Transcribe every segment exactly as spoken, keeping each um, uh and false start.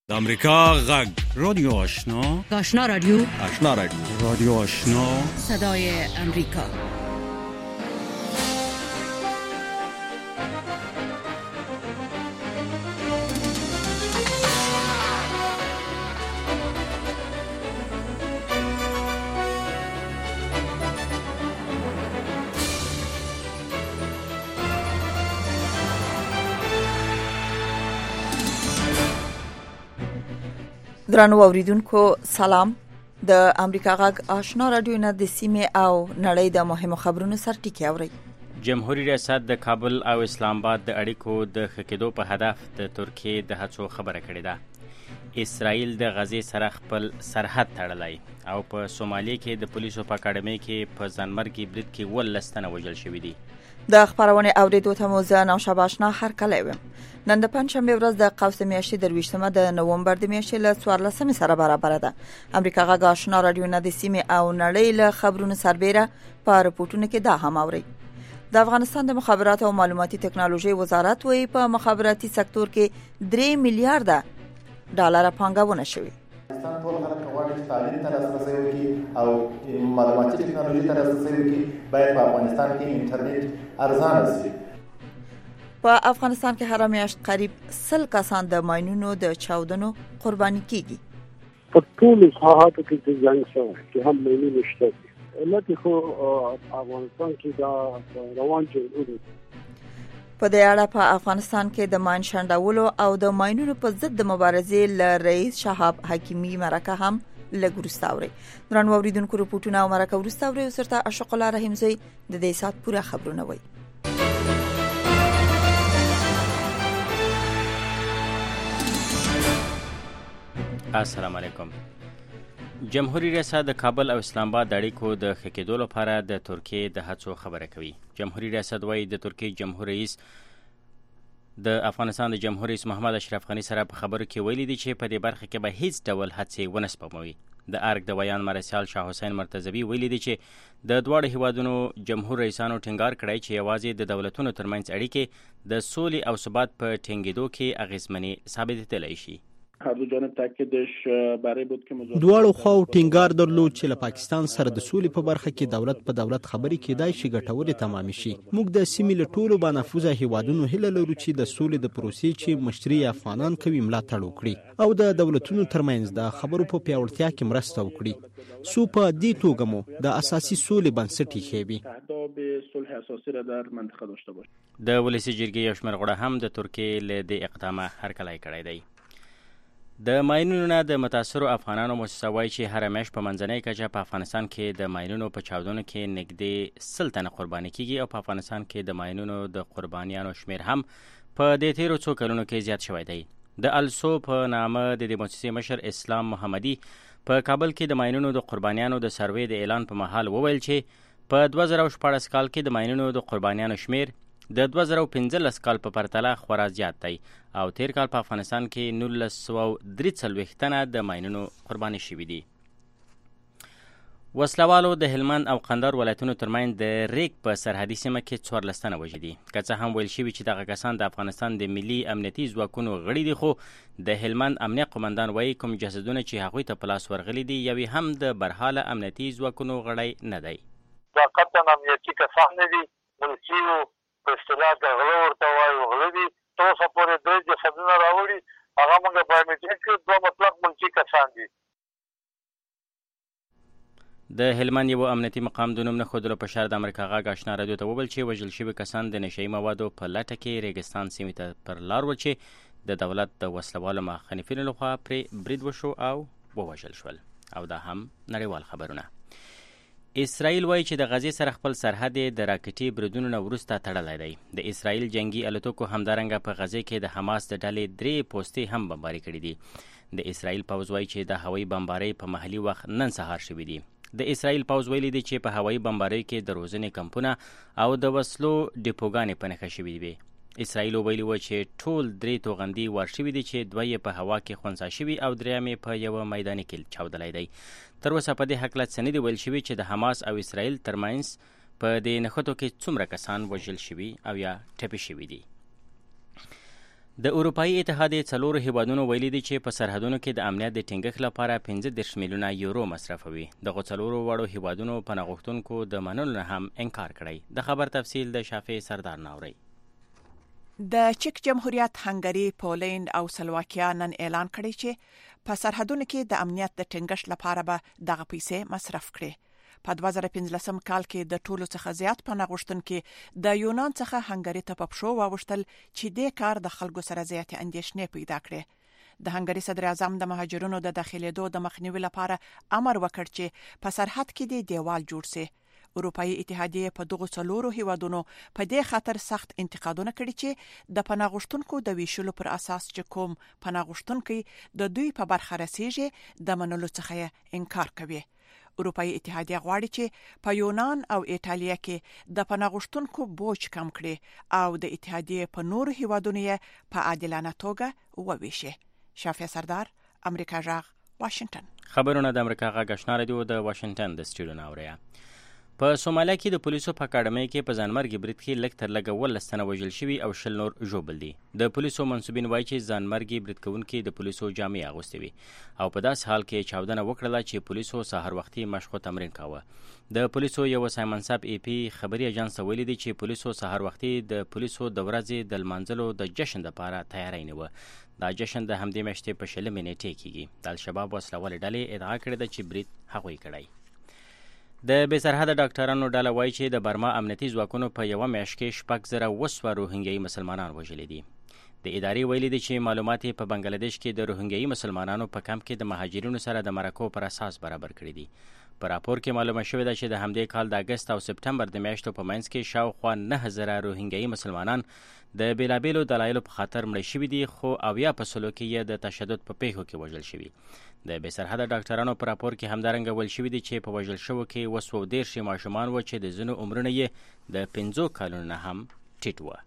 د امریکا غږ رادیو آشنا آشنا رادیو آشنا رادیو رادیو آشنا صدای امریکا. درنو اوریدونکو سلام. د امریکا غږ آشنا رادیو نه د سیمې او نړۍ د مهمو خبرونو سرټکی اوري. جمهوریت ریاست د کابل او اسلام آباد د اړیکو د ښه کېدو په هدف د ترکیې د هڅو خبره کړې ده. اسرائیل د غزې سره خپل سرحد تړلی او په سومالیا کې د پولیسو په اکاډمۍ کې په ځانمرګي برید کې اوولس تنه وژل شوي دي. د خبرونه اوریدو ته مو زه نوشابه آشنا هر کله ویم. نن د پنځشنبه ورځ د قوس میاشتې درویشتمه د نومبر د میاشتې له څوارلسمې سره برابر ده. امریکا غږ آشنا رادیو نه د سیمې او نړۍ له خبرونو سربېره په رپورټونو کې دا هم اوري. د افغانستان د مخابراتو او معلوماتي ټکنالوژي وزارت وايي په مخابراتي سکتور کې درې میلیارډ ډالر پانګونه شوې. افغانستان ټول خلک غواړي تعلیم ته لاسرسی وکړي او معلوماتي ټکنالوژي ته لاسرسی وکړي. باید په افغانستان کې انټرنیټ ارزانه شي. په افغانستان کې هر میاشت قریب سل کسان د ماینونو د چاودنو قرباني کیږي. په ټول ساحاتو کې د جنگ شوی چې هم ماینونه شته. علت خو افغانستان کې دا روان جنګونه په دې اړه په افغانستان کې د ماین شنډولو او د ماینونو په ضد د مبارزې ل رئیس شهاب حکیمی مرکه هم لګورستاوري. درن وریدونکو رپورټونه او مرکه ورستاوري سرته اشق الله رحیم زوی د دې سات پوره خبرونه وای. السلام علیکم. جمهوریت ریاست د کابل او اسلام آباد د اړیکو د ښه کېدو لپاره د ترکیې د هڅو خبره کوي. جمهوریت ریاست وايي د ترکیې جمهور رئیس د افغانستان د جمهور رئیس محمد اشرف غني سره په خبرو کې ویلي دي چې په دې برخه کې به هیڅ ډول هڅې ونه سپموي. د ارګ د ویان مرسیال شاه حسین مرتضوی ویلي دي چې د دواړو هیوادونو جمهور رئیسانو ټینګار کړی چې یوازې د دولتونو ترمنځ اړیکې د سولې او ثبات په ټینګېدو کې اغیزمنې ثابتېدلی شي. دواړو خواو ټینګار درلود چې له پاکستان سره د سولې په برخه کې دولت په دولت خبرې کېدای شي ګټورې تمام شي. موږ د سیمې له ټولو بانفوذه هیوادونو هیله لرو چې د سولې د پروسې چې مشري افغانان کوي ملاتړ وکړي او د دولتونو ترمنځ د خبرو په پیاوړتیا کې مرسته وکړي. سو په دې توګه مو د اساسي سولې بنسټ ایښی. د ولسي جرګې یو شمېر غړو هم د ترکیې له دې اقدامه هرکلی کړی دی. د ماینونو نه د متاثرو افغانانو موسسه وایي چې هره میاشت په منځنۍ کچه په افغانستان کې د ماینونو په چاودنو کې نږدې سل تنه قرباني کیږي او په افغانستان کې د ماینونو د قربانیانو شمیر هم په دې تیرو څو کلونو کې زیات شوی دی. د السو په نامه د دې موسسې مشر اسلام محمدي په کابل کې د ماینونو د قربانیانو د سروې د اعلان په مهال وویل چې په دوه زره شپاړس کال کې د ماینونو د قربانیانو شمیر د دوه زره پنځلس کال په پرتله خورا زیات دی او تیر کال په افغانستان کې نولس سوه درې څلوېښت تنه د ماینونو قرباني شوي دي. وسلوالو د هلمند او قندهار ولایتونو ترمنځ د ریګ په سرحدي سیمه کې څوارلس تنه وژلي دي. که څه هم ویل شوي چې دغه کسان د افغانستان د ملي امنیتي ځواکونو غړي دي، خو د هلمند امنیه قومندان وایي کوم جسدونه چې هغوی ته په لاس ورغلي دي یوې هم د برحاله امنیتي ځواکونو غړی نه دی. دا قطعا امنیتي کسان نه دي، ملکي په اصطلاح د غله ورته وایي غله دي. تر اوسه پورې درې جسدونه راوړي، هغه موږ بایومیټریک کړي، دوه مطلق ملکي کسان دي. د هلمند یو امنیتي مقام د نوم نه ښودلو په شرط د امریکا غږ آشنا رادیو ته وویل چې وژل شوي کسان د نشهیي موادو په لټه کې ریګستان سیمې ته پر لار ول چې د دولت د وسلوالو مخالفینو لخوا پرې برید وشو او ووژل شول. او دا هم نړیوال خبرونه. اسرائیل وایي چې د غزې سره خپل سرحد د راکټي بریدونو نه وروسته تړلی دی. د اسرائیل جنگي الوتکو همدارنګه په غزې کې د حماس د ډلې درې پوستې هم بمباري کړي دي. د اسرائیل پوځ وایي چې د هوایي بمبارۍ په محلي وخت نن سهار شوي دي. د اسرائیل پوځ ویلي دی چې په هوایي بمبارۍ کې د روزنې کمپونه او د وسلو ډیپوګانې په نښه شوي وي. اسرائیل ویلي و چې ټول درې توغندي وار شوي دي چې دوه یې په هوا کې خنثی شوي او دریم یې په یوه میداني کې چاودلی دی. تر اوسه په دې هکله څه نه دي ویل شوي چې د حماس او اسرائیل ترمنځ په دې نښتو کې څومره کسان وژل شوي او یا ټپي شوي دي. د اروپایي اتحادیې څلورو هیوادونو ویلي دي چې په سرحدونو کې د امنیت د ټینګښت لپاره پنځه دېرش میلیونه یورو مصرفوي. دغو څلورو واړو هیوادونو پناه غوښتونکو د منلو نه هم انکار کړی. د خبر تفصیل د شافع سردار ناوري. د چک جمهوریت، هنګری، پولند او سلواکیا نن اعلان کړی چې په سرحدونو کې د امنیت د ټینګښت لپاره به دغه پیسې مصرف کړي. په دوه زره پنځلسم کال کې د ټولو څخه زیات پناه غوښتونکي د یونان څخه هنګری ته په پښو واوښتل چې دې کار د خلکو سره زیاتې اندېښنې پیدا کړې. د هنګری صدر اعظم د مهاجرونو د داخلېدو د مخنیوي لپاره امر وکړ چې په سرحد کې د دیوال جوړ شي. اروپایي اتحادیې په دغو څلورو هیوادونو په دې خاطر سخت انتقادونه کړي چې د پناه غوښتونکو د ویشلو پر اساس چې کوم پناه غوښتونکي د دوی په برخه رسیږي د منلو څخه انکار کوي. اروپایي اتحادیه غواړي چې په یونان او ایټالیا کې د پناه غوښتونکو بوج کم کړي او د اتحادیې په نورو هیوادونو یې په عادلانه توګه وویشي. شافع سردار، امریکا غږ، واشنگټن. خبرونه د امریکا غږ آشنا رادیو د واشنگټن د سټوډیو ناوړیا. په سومالیا کې د پولیسو په اکاډمۍ کې په ځانمرګي برید کې لږ تر لږه ولس تنه وژل شوي او شل نور ژوبل دي. د پولیسو منصوبین وایي چې ځانمرګي برید کوونکي د پولیسو جامې اغوستې وي او په داسې حال کې چاودنه وکړله چې پولیسو سحر وختي مشق تمرین کاوه. د پولیسو یو سایمنصب ای پی خبري اژانس ویلي دی چې پولیسو سحر وختي د پولیسو د ورځې د لمانځلو د جشن لپاره تیاری نیوه. دا جشن د همدې میاشتې په شلمې نیټې کېږي. د الشباب وسلوالې ډلې ادعا کړې ده چې برید هغوی کړی. د بې سرحده ډاکټرانو ډله وایي چې د برما امنیتي ځواکونو په یوه میاشت کې شپږ زره اوه سوه روهنګیایي مسلمانان وژلي دي. د ادارې ویلي دي چې معلومات یې په بنګلادیش کې د روهنګیایي مسلمانانو په کمپ کې د مهاجرینو سره د مرکو پر اساس برابر کړي دي. په راپور کې معلومه شوې ده چې د همدې کال د اګست او سپټمبر د میاشتو په منځ کې شاوخوا نه زره روهنګیایي مسلمانان د بیلابیلو دلایلو په خاطر مړه شوي دي، خو اویا په سلو کې یې د تشدد په پیښو کې وژل شوي. د بې سرحده ډاکټرانو په راپور کې همدارنګه ویل شوي دي چې په وژل شوو کې اوه سوه دېرش ماشومان وو چې د ځینو عمرونه یې د پنځو کالونو نه هم ټیټ وه.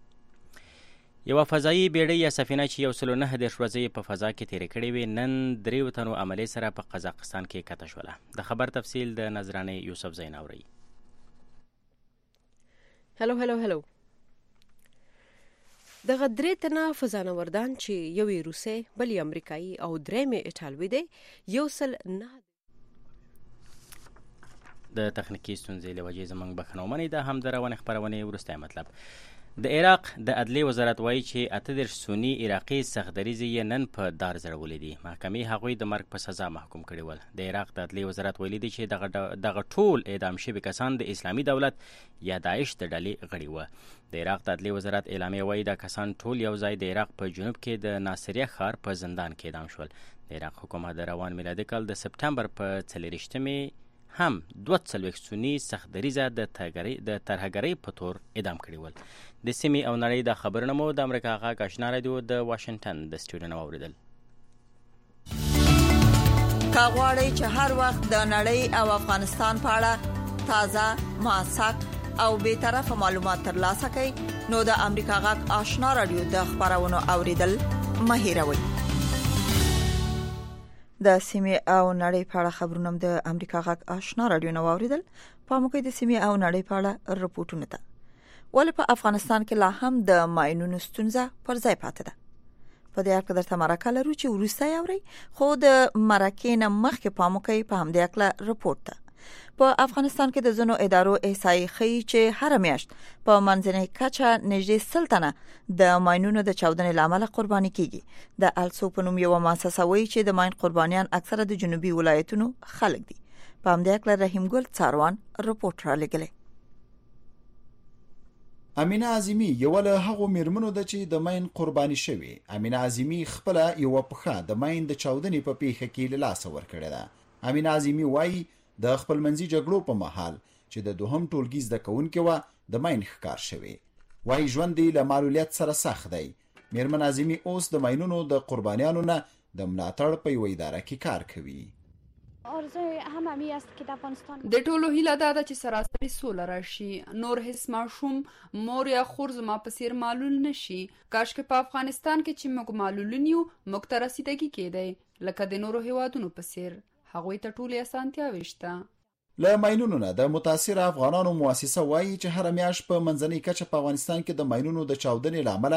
یوه فضایي بیړۍ یا سفینه چې یو سلو نهه دېرش ورځې په فضا کې تېرې کړې وې نن دریو تنو عملې سره په قزاقستان کې کښته شوله. د خبر تفصیل د نظرانې یوسف زین اوري. هلو هلو هلو دغه درې تنه فضانوردان چې یو یې روسي، بل یې امریکایي او درېیم یې ایټالوي دی، یو سل نه د تخنیکي ستونزې له وجې زموږ بخښنه ومنئ. دا هم د روانې خپرونې وروستی مطلب. د عراق د عدلیې وزارت وایي چې اته دېرش سني عراقي سختدریځې یې نن په دار ځړولي دي. محکمې هغوی د مرګ په سزا محکوم کړي ول. د عراق د عدلیې وزارت ویلي دي چې دغه دغه ټول اعدام شوي کسان د اسلامي دولت یا داعش د ډلې غړي وه. د عراق د عدلیې وزارت اعلامیه وایي دا کسان ټول یو ځای د عراق په جنوب کې د ناصریه ښار په زندان کې اعدام شول. د عراق حکومت د روان میلادي کال د سپټمبر په څلېرویشتمې هم دوه څلوېښت سني سختدریځه د ترهګرۍ په تور اعدام کړي ول. د سیمې او نړۍ د خبرونه مو د امریکا غږ آشنا رادیو د واشنګټن د سټوډیو نه واورېدل. که غواړئ چې هر وخت د نړۍ او افغانستان په اړه تازه، موثق او بیطرفه معلومات ترلاسه کړئ نو د امریکا غږ آشنا رادیو د خبرونو اوریدل مه هېروئ. د سیمې او نړۍ په اړه خبرونه د امریکا غږ آشنا رادیو نو اوریدل. په موږ د سیمې او نړۍ په اړه رپورټونه ده. ولې په افغانستان کې لا هم د ماینونو ستونزه پر ځای پاتې ده؟ په دې اړه درته مرکه لرو چې وروسته اوري، خو د مرکې نه مخکې په موږ په همدې اړه رپورټ ده. په افغانستان کې د ځینو ادارو احصایې ښیي چې هر میاشت په منځنۍ کچه نږدې سل تنه د ماینونو د چاودنې له امله قرباني کیږي. د السو په نوم یوه مؤسسه وایي چې د ماین قربانیان اکثره د جنوبي ولایتونو خلک دي. په همدې اړه رحیم ګل څاروان رپورټ را لګلی. امینه اعظمي یو له هغو میرمنو ده چې د ماین قرباني شوی. امینه اعظمي خپل یو پخه د ماین د چاودنې په پیښه کې له لاس ورکړه ده. امینه اعظمي وایي د خپلمنځي جګړو په مهال چې د دوهم ټولګي زده کوونکې وه د ماین ښکار شوی. وایي ژوند یې له معلولیت سره سخت دی. میرمن اعظمي اوس د ماینونو د قربانیانو نه د ملاتړ په یوه اداره کې کار کوي. د ټولو هیله دا ده چې سراسري سوله راشي، نور هیڅ ماشوم، مور یا خور زما په څیر معلول نشي. کاشکې په افغانستان کې چې موږ معلولین یو موږ ته رسیدګي کېدی لکه د نورو هیوادونو په څیر. هغوی ته ټولې اسانتیاوې شته. له ماینونو نه د متاثره افغانانو مؤسسه وایي چې هر میاشت په منځنۍ کچه په افغانستان کې د ماینونو د چاودنې له امله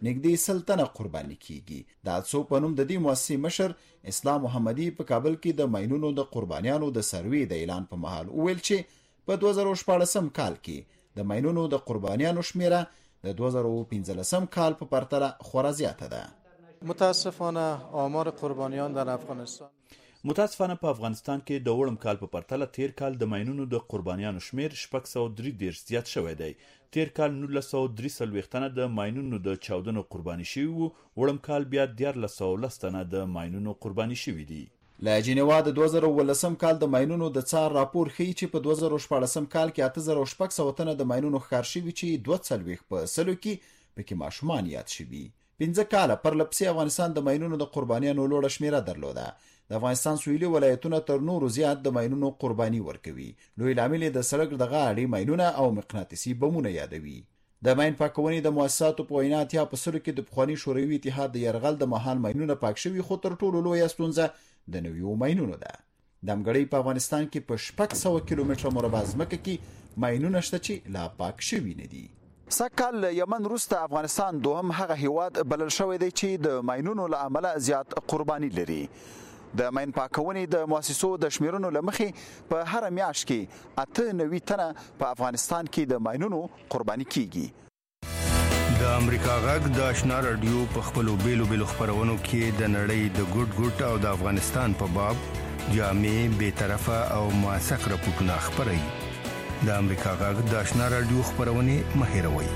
نږدې سل تنه قرباني کیږي. د اتسو په نوم د دې مؤسسې مشر اسلام محمدي په کابل کې د ماینونو د قربانیانو د سروې د اعلان په مهال وویل چې په دوه زره شپاړسم کال کې د ماینونو د قربانیانو شمیره د دوه زره پنځلسم کال په پرتله خورا زیاته ده. متاسفانه آمار قربانیان در افغانستان متاسفانه په افغانستان کې د وړم کال په پرتله تیر کال د ماینونو د قربانیانو شمیر شپږ سوه درې دېرش زیات شوی دی. تیر کال نولس سوه درې څلوېښت تنه د ماینونو د چاودنو قرباني شوي وو، وړم کال بیا دیارلس سوه لس تنه د ماینونو قرباني شوي دي. له جنیوا د دوه زره اوولسم کال د ماینونو د څار راپور ښیي چې په دوه زره شپاړسم کال کې اته زره شپږ سوه تنه د ماینونو ښکار شوي چې دوه څلوېښت په سلو کې پکې ماشومان یاد شوي. پنځه کاله پرلپسې افغانستان د ماینونو د قربانیانو لوړه شمیره درلوده. د افغانستان سویلي ولایتونه تر نورو زیات د ماینونو قرباني ورکوي. لوی لامل د سړک د غاړې ماینونه او مقناطیسي بمونه یادوي. د ماین پاکونې د مؤسساتو په وینا اتیا په سلو کې د پخواني شوروي اتحاد د یرغل د مهال ماینونه پاک شوي، خو تر ټولو لویه ستونزه د نویو ماینونو ده. د امګړۍ په افغانستان کې په شپږ سوه کیلومتره مربع ځمکه کې ماینونه شته چې لا پاک شوي نه دي. سږکال له یمن وروسته افغانستان دوهم هغه هیواد بلل شوی دی چې د ماینونو له امله زیات قرباني لري. د ماین پاکونې د مؤسسو د شمیرونو له مخې په هر میاشت کې اته نوي تنه په افغانستان کې د ماینونو قرباني کیږي. د امریکا غږ د آشنا رادیو په خپلو بیلو بیلو خپرونو کې د نړۍ د ګوټ ګوټ او د افغانستان په باب جامع، بیطرفه او موثق راپورټونه خپروي. د امریکا غږ د آشنا رادیو خپرونې مه هېروئ.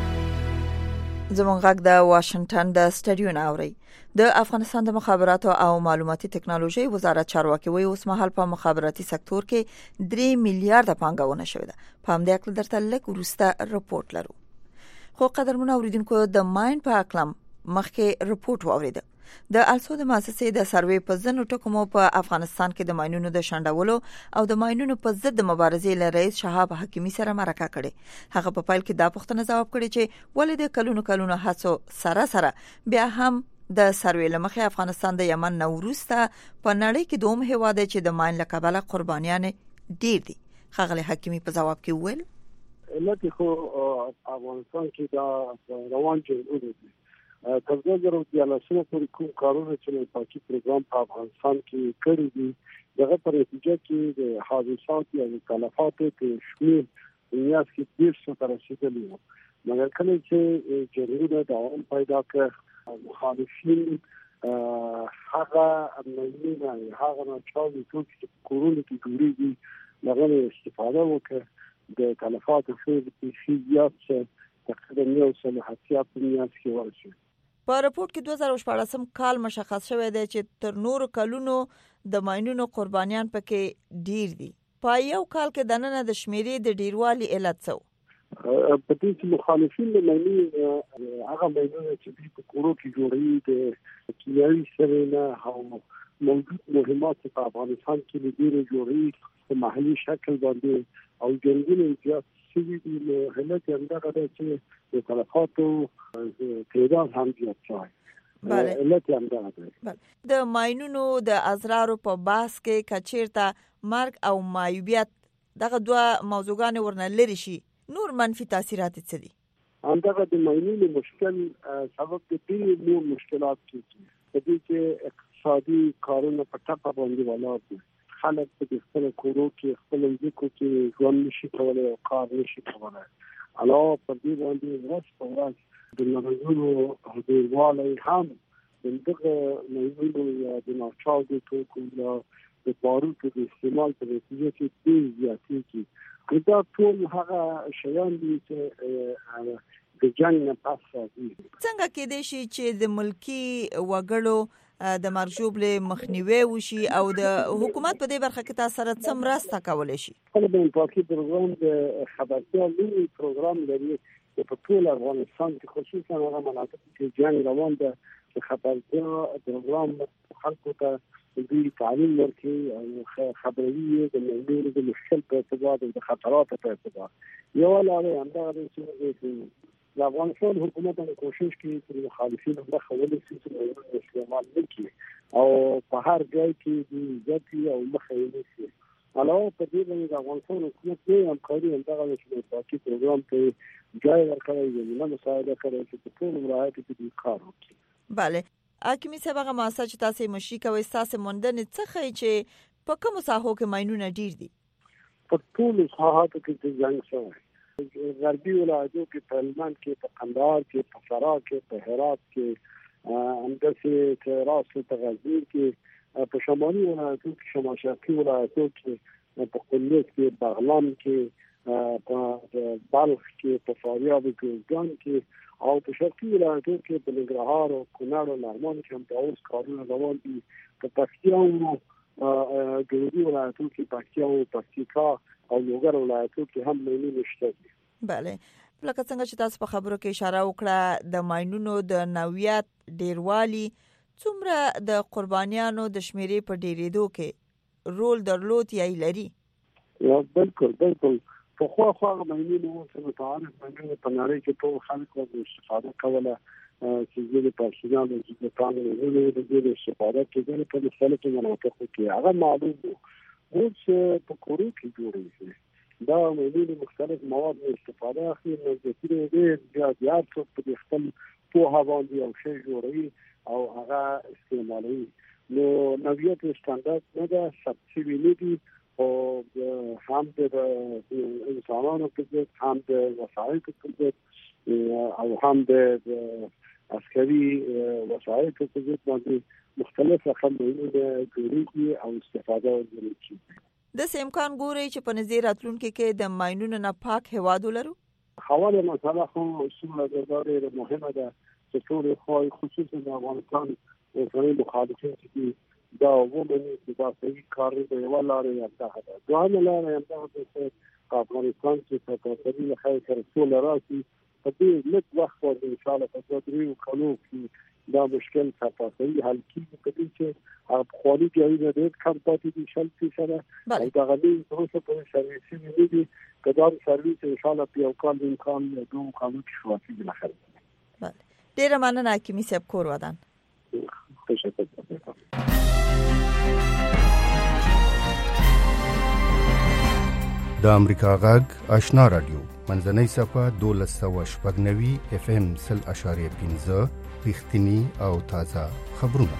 زموږ غږ د واشنگټن د سټډیو نه اوري. د افغانستان د مخابراتو او معلوماتي ټکنالوژي وزارت چارواکي وایي اوس مهال په مخابراتي سکتور کې درې میلیارډ پانګونه شوې ده. په همدې اړه درته لږ وروسته رپورټ لرو. خو قدرمنو اوریدونکو د ماین په اقلام مخکې رپورټ واوریده. د السو د مؤسسې د سروې په ځینو ټکو مو په افغانستان کې د ماینونو د شنډولو او د ماینونو په ضد د مبارزې له رئیس شهاب حکیمي سره مرکه کړې. هغه په پیل کې دا پوښتنه ځواب کړي چې ولې د کلونو کلونو هڅو سره سره بیا هم د سروې له مخې افغانستان د یمن نه وروسته په نړۍ کې دوم هیواد دی چې د ماین له کبله قربانیان ډیر دي. ښاغلی حکیمي په ځواب کې وویل علت خو افغانستان کې دا روان جنګونه دي. تر دوه زره دیارلسمه پورې کوم کارونه چې پاکي پروګرام په افغانستان کې کړی دي دغه په نتیجه کې د حادثات یا تلفاتو په شمېر دنیا کې ډېر څه ته رسېدلی وو. مګر کله چې جنګونه دوام پیدا کړ مخالفین هغه امنیتونه هغه ناچاري ټول چې کورونه کې جوړېږي دغه استفاده وکړه د تلفاتو په فیزیات څخه تقریبا یو سل هڅه په میاشت کې ورسېد. په رپورت کې دوه زره شپاړسم کال مشخص شوی دی چې تر نورو کلونو د ماینونو قربانیان پکې ډیر دي. په یو کال کې د نن د شمیرې د ډیروالي علت څه و؟ په دې چې مخالفین د ماینونو هغه ماینونه چې په کورو کې جوړوي د کیمیاوي سرې او موجود مهمات په افغانستان کې د ډیرو جوړوي په محلي شکل باندې او جنګونه زیات شوي دي. نو علت یې همدغه دی چې د تلفاتو تعداد هم زیات شوی. علت یې همدغه دی. د ماینونو د ازرارو په بحث کې که چېرته مرګ او معیوبیت دغه دوه موضوعګانې ورنه لرې شي نور منفي تاثیرات څه دي؟ همدغه د ماینونو مشکل سبب د ډېرو نور مشکلات کېږي. په دې کې اقتصادي کارونه په ټپه باندې ولاړ دي. خلک په خپل کورو کې خپل ځکو کې ژوند نشي کولای او کار نشي کولای. علاوه پر دې باندې ورځ په ورځ د ناروغانو ډېروالی هم د دغه ناروغیو یا د ناچاودو توکو یا د باروتو د استعمال په نتیجه کې ډېر زیاتېږي. دا ټول هغه شیان دي چې د جنګ نه پس راځي. څنګه کېدای شي چې د ملکي وګړو د مرګ ژوبلې مخنیوي وشي او د حکومت په دې برخه کې تاسو سره څه مرسته کولی شي؟ خپل پاکي پروګرام د خبرتیا لوی پروګرام لري چې په ټول افغانستان کې خصوصا هغه مناطق کې جنګ روان ده چې خبرتیا پروګرام خلکو ته د تعلیم ورکړي او خبري د نړۍ د مشکل په اعتبار د خطراتو په اعتبار. یو لاره همدغه چې د افغانستان حکومت هم کوشش کوي چې مخالفینو مخه ونیسي چې استعمال نه کړي او په هر ځای کې د عزت او مخه ونیسي. علاوه په دې باندې د افغانستان حکومت یې همکاري همدغه چې پاکي پروګرام ته جای ورکړی دی نه مساعده کړی چې په ټول ولایتو کې دې کار وکړي. بله حکیمي صاحب هغه ماسه چې تاسو مشي کوي تاسو موندنې څه خی چې په کوم ساحو کې ماینونه ډیر دي؟ په ټول ساحاتو کې د جنگ شوی غربي ولایتو کې په هلمند کې په قندهار کې په فراه کې په هرات کې همداسې چې راست په غزني کې په شمالي ولایتو کې شمال شرقي ولایتو کې په کندز کې بغلان کې په بلخ کې په فاریاب کې ګان کې او په شرقي ولایتو کې په ننګرهار او کونړ او لغمان کې هم د اوس کارونه روان دي. په پکتیا او جنوبي ولایتو کې پکتیا او پکتیکا او لوګر ولایتو کې هم ماینونه شته دي. بله لکه څنګه چې تاسو په خبرو کې اشاره وکړه د ماینونو د نوعیت ډیروالي څومره د قربانیانو د شمیرې په ډیریدو کې رول درلود یا لري؟ یا بالکل بالکل په خو خو ماینونو څخه متعارف ماینونه په نړۍ کې ټول خلک ورته استفاده کوله چې د پارسیانو د پانګې د دې استفاده کېدل په مختلفو مناطقو کې هغه معلوم وو. اوس په کورو کې جوړېږي دا ماینونه مختلف مواد استفاده اخلي نو د دې ډېر زیات څه په خپل په باندې او شی جوړوي او هغه استعمالوي. نو نوعیت ستاندارد نه ده سبسیډي نه دي او هم د انسانانو په ضد هم د وسایلو په ضد او هم د عسکري وسایلو په ضد باندې مختلف خلکونه جوړیږي او استفاده کوي. د امکان ګوري چې په نظر راتلونکي کې د ماینونو نه پاک هوا ولرو. حواله مسله خو اصول د ډېر مهمه ده چې ټول خو خصوصا د افغانستان اوسنۍ مخالفین چې دا ومني چې دا صحیح کار دی یو لارې یا ده دوه لارې هم ده چې افغانستان چې په تاسو له خیر سره ټول راځي په دې لږ وخت ورته ان شاء الله په دریو کلو کې دا مشکل تاسو حل کیږي په دې چې هغه خالي جوړې د کم پاتې دي شل فیصد او دا غوډي تاسو په سرویس کې دي کدا سرویس ان شاء الله په یو کال امکان دوه کالو کې شوافي بل اخر. بله ډیر مننه حکیمي صاحب کور ودان. تشکر. د امریکا غږ آشنا رادیو منځنۍ صفه دولس سوه شپږ نوي اف ام سل اشاریه پنځه رښتینی او تازه خبرونه.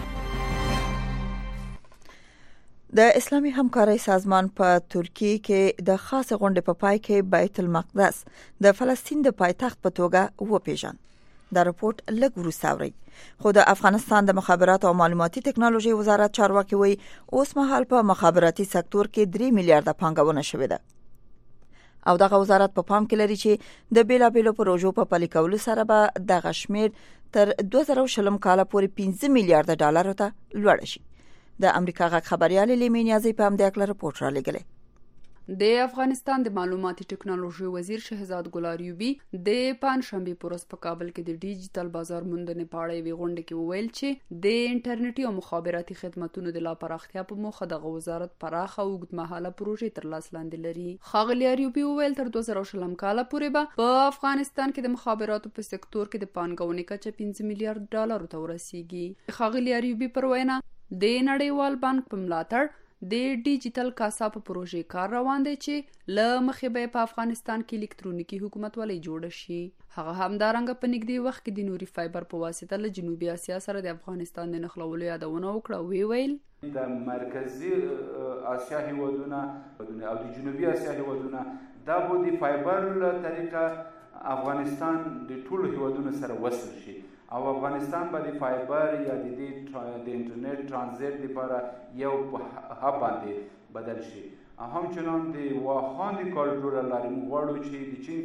د اسلامي همکارۍ سازمان په ترکیه کې د خاص غونډې په پای کې بیت المقدس د فلسطین د پایتخت په توګه وپیژن. دا رپورت لږ وروسته اوري. خو د افغانستان د مخابرات او معلوماتي ټکنالوژي وزارت چارواکي وایي اوس مهال په مخابراتي سکتور کې درې میلیارډ پانګونه شوې ده. او دغه وزارت په پام کې لري چې د بیلابیلو پروژو په پلي کولو سره به دغه شمیر تر دوه زره شلم کال پورې پنځه میلیارډ ډالر ته لوړ شي. د امریکا غږ خبريال لیمې نیازي په همدې اړه رپورټ را لګلې. د افغانستان د معلوماتي ټکنالوژي وزیر شهزاد ګل اریوبی د پنځشنبه پورس په کابل کې د ډیجیټل بازار موندنې په اړه وی غونډه کې وویل چې د انټرنیټي او مخابراتي خدماتو د لا پراختیا په موخه د وزارت پراخه او اوږدمهاله پروژې تر لاس لاندې لري. خاغلی اریوبی وویل تر دوه زره شلم کال پورې به په افغانستان کې د مخابراتو په سکتور کې د پانګونې کچه پنځه میلیارډ ډالر ته ورسیږي. خاغلی اریوبی پر وینا د نړیوال بانک په ملاتړ د ډیجیټل کاسا په پروژې کار روان دی چې له مخې به په افغانستان کې الکترونیکی حکومتولي جوړ شي. هغه همدارنګه په نږدې وخت کې د نوري فایبر په واسطه له جنوبي اسیا سره د افغانستان د نښلولو یادونه وکړه. وی ویل د مرکزی اسیا هیوادونه او د جنوبي اسیا هیوادونه دا به د فایبر له طریقه افغانستان د ټولو هیوادونو سره وصل شي او افغانستان به د فایبر یا د د انټرنیټ ترانزیت لپاره یو هب باندې بدل شي. همچنان د واخان د کاریډور لارې موږ غواړو چې د چین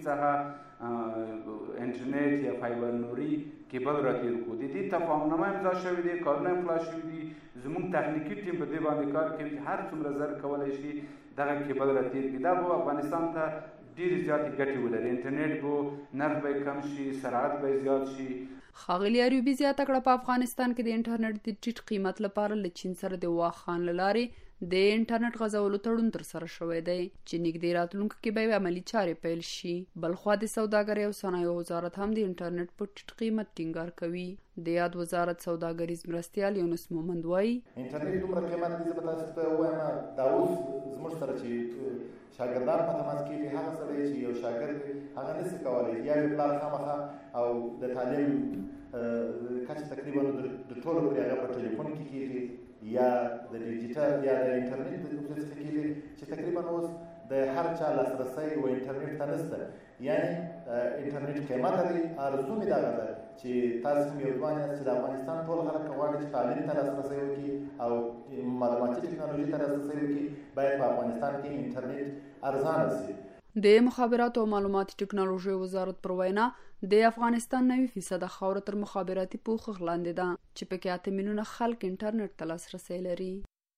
څخه انټرنیټ یا فایبر نوري کیبل راتیر کو. د دې تفاهمنامه امضا شوې ده، کارونه امضا شوي دي. زموږ تخنیکی ټیم په دې باندې کار کوي چې هر څومره زر کولی شي دغه کیبل راتیر کړي. دا به افغانستان ته ډېرې زیاتې ګټې ولري. انټرنیټ به نرخ به کم شي، سرعت به زیات شي. خاغلی اریوبی زیاته کړه په افغانستان کې د انټرنیټ د ټیټ قیمت لپاره له چین سره د واخان لارې د انټرنیټ غځولو تړون تر سره شوی دی چې نږدې راتلونکي کې به عملی چارې پیل شي. بلخوا د سوداګرۍ او صنایعو وزارت هم د انټرنیټ په ټیټ قیمت ټینګار کوي. د یاد وزارت سوداګریز مرستیال یونس مومند وایي انټرنیټ دومره قیمت دی چې تاسو ته وایم دا اوس زموږ سره چې شاګردان په تماس کې دي هغه سره چې یو شاګرد هغه نشي کولای یا یو پلان خامخا او د تعلیم کچه تقریبا د ټولو پرې هغه په ټلیفون کې کېږي یا د ډیجیټل یا د انټرنیټ د څه څه کېږي چې تقریبا اوس د هر چا لاسرسی و انټرنیټ ته نشته. یعنی انټرنیټ قیمت لري. ارزو مې دا ده چې تاسو هم یو ځوان یاست چې د افغانستان ټول خلک غواړي چې تعلیم ته لاسرسی وکړي او معلوماتي ټکنالوژي ته لاسرسی وکړي. باید په افغانستان کې انټرنیټ ارزانه شي. د مخابراتو او معلوماتي ټکنالوژي وزارت پر وینا د افغانستان نوي فیصد خاور تر مخابراتي پوښښ لاندې ده چې پکې اته میلیونه خلک انټرنیټ ته لاسرسی لري.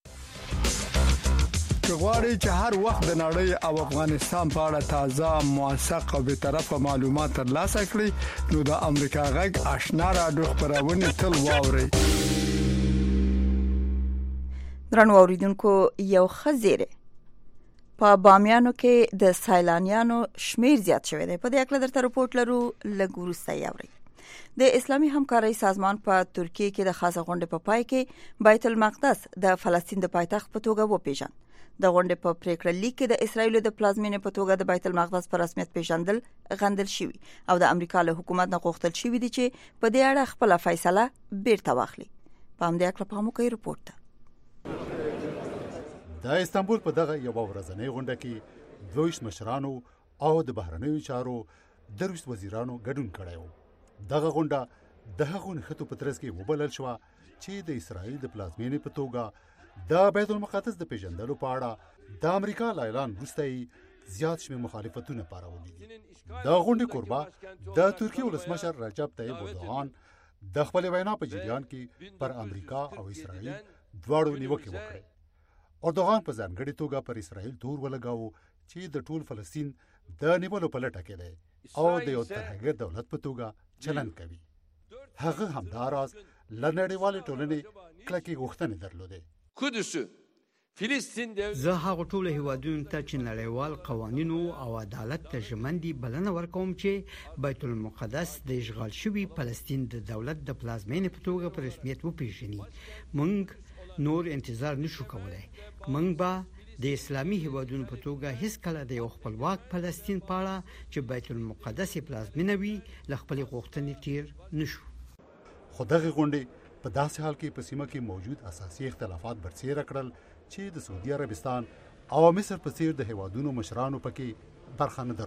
غواړي چې هر وخت د نړۍ او افغانستان په اړه تازه موثق او به طرفه معلومات ترلاسه کړئ نو د امریکا غږ آشنا رادیو خبرونه تل واورئ. درنو اوریدونکو یو خزیره په بامیانو کې د سیلانیانو شمیر زیات شوی دی. په دې اړه درته رپورټ لرو لږ وروسته یاوري. د اسلامي همکارۍ سازمان په ترکیه کې د خاصه غونډې په پای کې بیت المقدس د فلسطین د پایتخت په توګه وپیژند. د غونډې په پریکړه لیک کې د اسرایل د پلازمینې په توګه د بیت المقدس په رسمیت پیژندل غندل شوی او د امریکا له حکومت نه غوښتل شوی دی چې په دې اړه خپل فیصله بیرته واخلي. په همدې اړه په موږ رپورټ د استانبول په دغه یو ورځنۍ غونډه کې دویش مشرانو او د بهرنیو چارو درویش وزیرانو ګډون کړی و. دغه غونډه د هغو نښتو په ترڅ کې وبلل شوه چې د اسرائیل د پلازمینې په توګه د بیت المقدس د پیژندلو په اړه د امریکا له اعلان وروسته زیات شمېر مخالفتونه پارولي دي. د غونډې کوربه د ترکیې ولسمشر رجب طیب اردوغان د خپل وینا په جریان کې پر امریکا او اسرائیل دواړو نیوکې وکړې. اردوغان په ځانګړې توګه پر اسرائیل تور ولګاوه چې د ټول فلسطین د نیولو په لټه کې دی او د یو ترهګر دولت په توګه چلند کوي. هغه همداراز له نړیوالې ټولنې کلکې غوښتنې درلودې. زه هغه ټول هیوادونو ته چې نړیوال قوانینو او عدالت ته ژمن دي بلنه ورکوم چې بیت المقدس د اشغال شوي فلسطین د دولت د پلازمینې په توګه په رسمیت وپیژني. موږ نور انتظار نشو کولای. موږ به د اسلامي هیوادونو په توګه هیڅ کله د یو خپلواک فلسطین په اړه چې بیت المقدس پلازمینه وي له خپلې غوښتنې تیر نشو. خو دغه غونډې په داسې حال کې په سیمه کې موجود اساسي اختلافات برسېره کړل چې د سعودي عربستان او مصر په څیر د هیوادونو مشرانو پکې برخه نه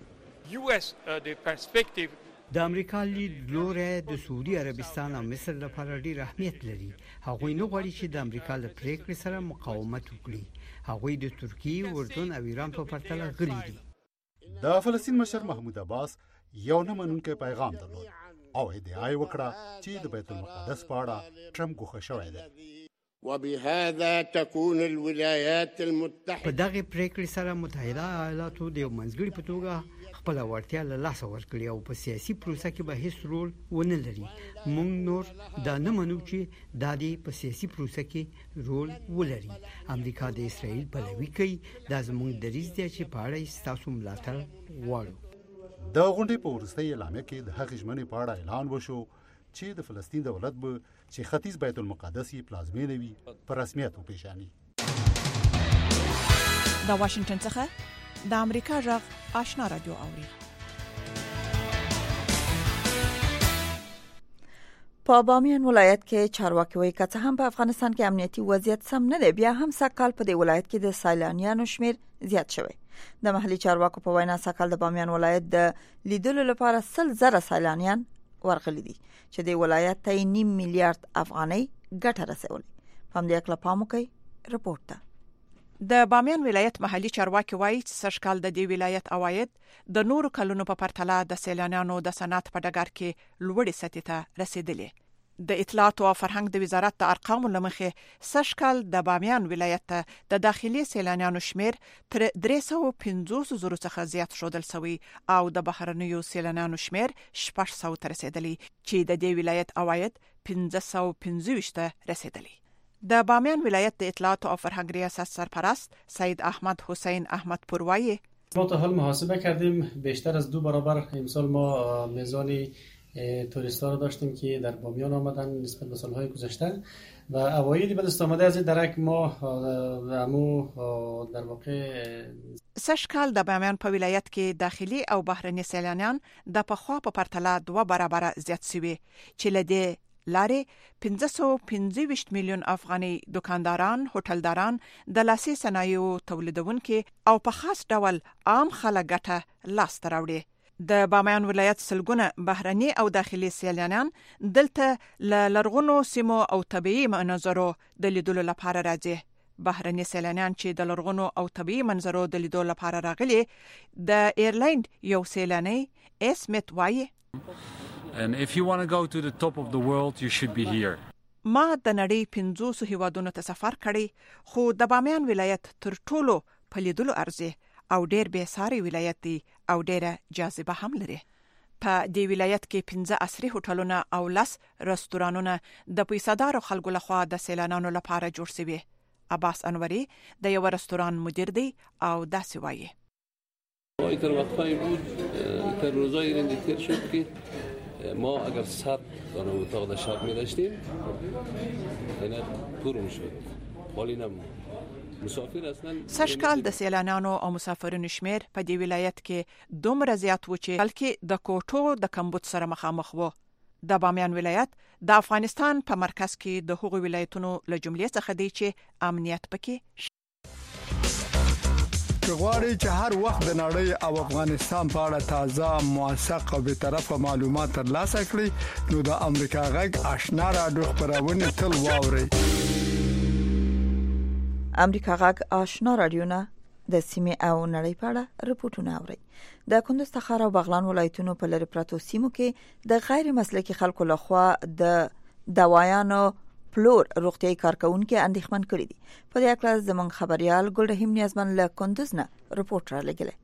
درلوده. د امریکا لید لوري د سعودي عربستان او مصر لپاره ډیر اهمیت لري. هغوی نه غواړي چې د امریکا له پریکړې سره مقاومت وکړي. هغوی د ترکیه، اردن او ایران په پرتله غلي دي. د فلسطین مشر محمود عباس یو نه منونکی پیغام درلود او ادعا یې وکړه چې د بیت المقدس په اړه ټرمپ ګوښه شوی دی. وبهذا تكون الولايات المتحدة په دغه پریکړې سره متحده ایالاتو د یو منځګړي په توګه خپل وړتیا له لاسه ورکړي او په سیاسي پروسه کې به هیڅ رول ونه لري. موږ نور دا نه منو چې دا د په سیاسي پروسه کې رول ولري. امریکا د اسرائیل پلوي کوي. دا زموږ دریځ دی چې په اړه ستاسو ملاتړ غواړو. د غونډې په وروستۍ اعلامیه کې د هغې ژمنې په اړه اعلان وشو چې د فلسطین دولت به چې ختیځ بیت المقدس یې پلازمینه وي په رسمیت وپیژني. د واشنگټن څخه د امریکا غږ آشنا رادیو اوري. په بامیان ولایت کې چارواکي وایي که څه هم په افغانستان کې امنیتي وضعیت سم نه دی، بیا هم سږکال په دې ولایت کې د سیلانیانو شمیر زیات شوی. د محلي چارواکو په وینا سږکال د بامیان ولایت د لیدلو لپاره سل زره سیلانیان ورغلي دي چې د ولایت ته نیم میلیارډ افغانۍ ګټه رسولې. په همدې اړه پام وکړئ رپورټ ته. د بامیان ولایت محلي چارواکي وایي چې سږکال د دې ولایت عواید د نورو کلونو په پرتله د سیلانیانو د صنعت په ډګر کې لوړې سطحې ته رسیدلې. د اطلاعات او فرهنګ د وزارت د ارقامو لمخې سږکال د بامیان ولایت ته د داخلي سیلانیانو شمیر تر درې سوه پنځوس زره څخه زیات شودل سوی او د بهرنیو سیلانیانو شمیر شپږ سوه ته رسیدلی چې د دې ولایت عواید پنځه سوه پنځه ویشت ته رسیدلی. د بامیان ولایت د اطلاعات او فرهنگ ریاست سرپرست سید احمد حسین احمد پوروایی ما تا حال محاسبه کردیم بیشتر از دو برابر امسال ما میزان توریستا رو داشتیم که در بامیان آمدن نسبت به سالهای گذشته و اوایل به دست آمده از این درک ما همو در واقع سږ کال د بامیان په ولایت کې داخلي او بهرني سیلانیان د پخوا په پرتله دوه برابر زیات شوي چې لدې لارې پنځه سوه پنځه ویشت میلیون افغاني دکانداران، هوټلداران، د لاسي صنایعو تولیدونکي او په خاص ډول عام خلک ګټه لاس ته راوړي. د بامیان ولایت سلګونه بهرني او داخلي سیلانیان دلته له لرغونو سیمو او طبيعي مناظرو د لیدلو لپاره راځي. بهرني سیلانیان چې د لرغونو او طبيعي منظرو د لیدلو لپاره راغلي د ایرلاین یو سیلانی اسمیت وایي And if you want to go to the top of the world, you should be here. ما د نړۍ پنځوسو هیوادونو ته سفر کړی خو د بامیان ولایت تر ټولو په لیدلو ارزي او ډېر بې ساري ولایت دی او ډېره جاذبه هم لري. په دې ولایت کې پنځه عصري هوټلونه او لس رستورانونه د پیسه‌دارو خلکو لخوا د سیلانانو لپاره جوړ شوي. عباس انوري د یو رستوران مدیر دی او داسې وایي. تر وقتایی بود تر روزایی رنده تیر شد که ما اگر صد دانه اتاق در شب می داشتیم اینه پر می شد خالی نمون مسافر اصلا سږ کال د سیلانیانو او مسافرینو شمیر په دې ولایت کې دومره زیات و چې خلک د کوټو د کمبود سره مخامخ وو. د بامیان ولایت د افغانستان په مرکز کې د هغو ولایتونو له جملې څخه دی چې امنیت پکې غواړئ چې هر وخت د نړۍ او افغانستان په اړه تازه موثق او به طرفه معلومات ترلاسه کړئ نو د امریکا غږ آشنا رادیو خبرونه تل واورئ. امریکا غږ آشنا رادیو نه د سیمې او نړۍ په اړه رپورټونه اوري. د کندوز تخار او بغلان ولایتونو په لری پراتو سیمو کې د غیر مسلکي خلکو لخوا د دوايانو پلور روغتيایي کارکونکو اندېښمن کړي دي. په دې اړه زموږ خبريال ګلرحیم نیازمن له کندوز نه رپورټ را لګیلی.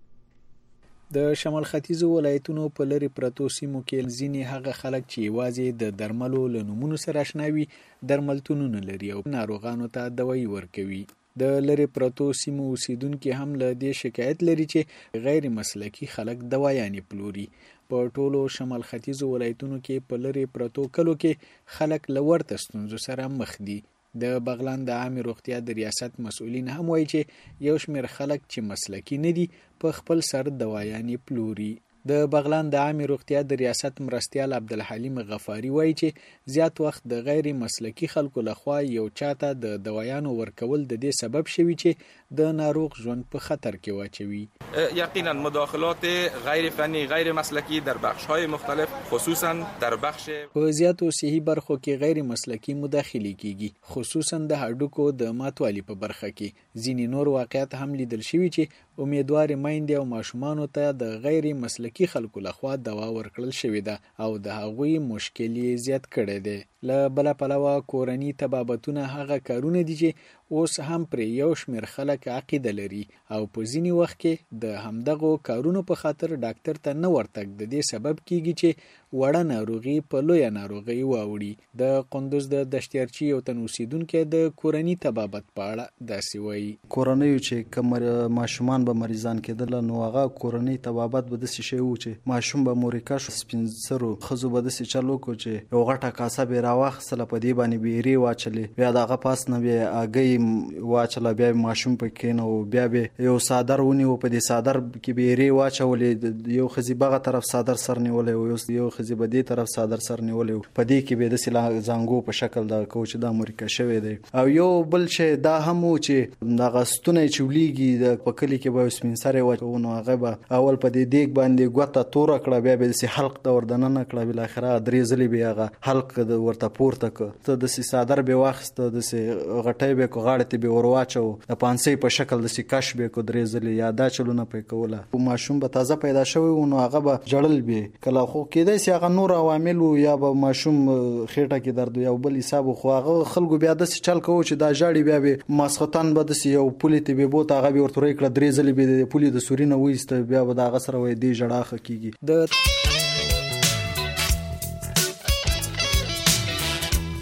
د شمال ختیځو ولایتونو په لری پرتو سیمو کې ځینې هغه خلک چې یوازې د درملو له نومونو سره آشناوي درملتونونه لري او ناروغانو ته دوايي ورکوي. د لری پرتو سیمو اوسیدونکو هم له دې شکایت لري چې غیر مسلکي خلک دوايانې پلوري. په ټولو شمال ختیځو ولایتونو کې په لری پرتو کلو کې خلک لورته ستونزو سره مخ دي. د بغلان د عامه روغتیا د ریاست مسؤلین هم وایي چې یو شمېر خلک چې مسلکي نه دي په خپل سر دوايانې پلوري. د بغلان د عامه روغتیا د ریاست مرستیال عبدالحلیم غفاری وایي چې زیات وخت د غیر مسلکي خلکو لخوا یو چاته د دوايانو ورکول د دې سبب شوی چې د ناروغ ژوند په خطر کې واچوي. یقینا مداخلات غیر فنی غیر مسلکی در بخش‌های مختلف خصوصا در بخش په زیاتو صحي برخو کې غیر مسلکی مداخله کیږي خصوصا د هډوکو د ماتوالي په برخه کې. ځینې نور واقعیت هم لیدل شوی چې امیدوار میندې او ماشومان ته د غیر مسلکی خلکو لخوا دوا ورکړل شوې ده او د هغوی مشکل یې زیات کړی دی. له بل پلوه کورنی تبابتونه هغه کارونه دي چې اوس هم پر یو شمېر خلک عقیده لري او په ځینی وخت کې د همدغو کارونو په خاطر ډاکټر ته نه ورتګ د دې سبب کیږي چې وړه ناروغي په لویه ناروغي واوړي. د قندوز د دشتیارچی یو تن اوسیدونکو د کورنی تبابت په اړه داسې وایي. کورنۍ چې کوم ماشومان به مریضان کېدل نو هغه کورنی تبابت به د شي و چې ماشوم به مورکا شو سپینسرو خزو به د سي چلو کو چې یو غټه کاسه به راوخصله په دی باندې بیري واچلې بیا دغه پاس نه بیا اگې واچله بیا ماشوم پکې نو بیا به یو صادر ونی و په دې صادر کې بیري واچولې یو خزي بغه طرف صادر سر نیولې یو خزي به دې طرف صادر سر نیولې په دې کې به د سلا زنګو په شکل د کوچ د امریکا شوی دی. او یو بل چې دا هم چې دغه ستونه چولیږي د پکلی کې به سپینسره و نو هغه به اول په دې دیګ باندې ګوته تور کړه بیا به سي حلق د وردن نه کړه بل اخره درې زلي بیا هغه حلق د ورته پورته ک ته د سي صادر به واخست د سي غټي به کو غاړه ته به ورواچو د پانسي په شکل د سي کش به کو درې زلي یادا چلونه پې کوله. ماشوم به تازه پیدا شوی نو هغه به جړل به کله خو کېدای سي هغه نور عوامل یا به ماشوم خېټه کې درد یا بل حساب خو هغه خلکو بیا د چل کوو چې دا جاړي بیا به ماسختان به د سي یو پولیټ به بوت هغه به ورته کړه درې زلي به د پولیټ د سورینه وېست بیا به دا غسر وې دی جړاخه کیږي. د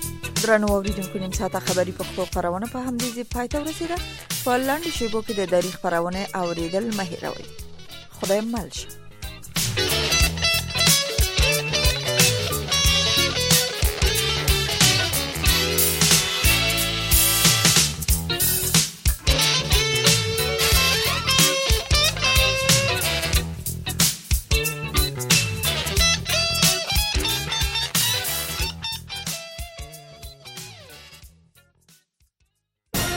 درنو اوریدونکو نیم ساعته خبری پښتو خبرونه په همدې ځای پای ته ورسیده. په لاندې شیبو کې د تاریخ خبرونه اوریدل مه هیروئ. خدای مل شه.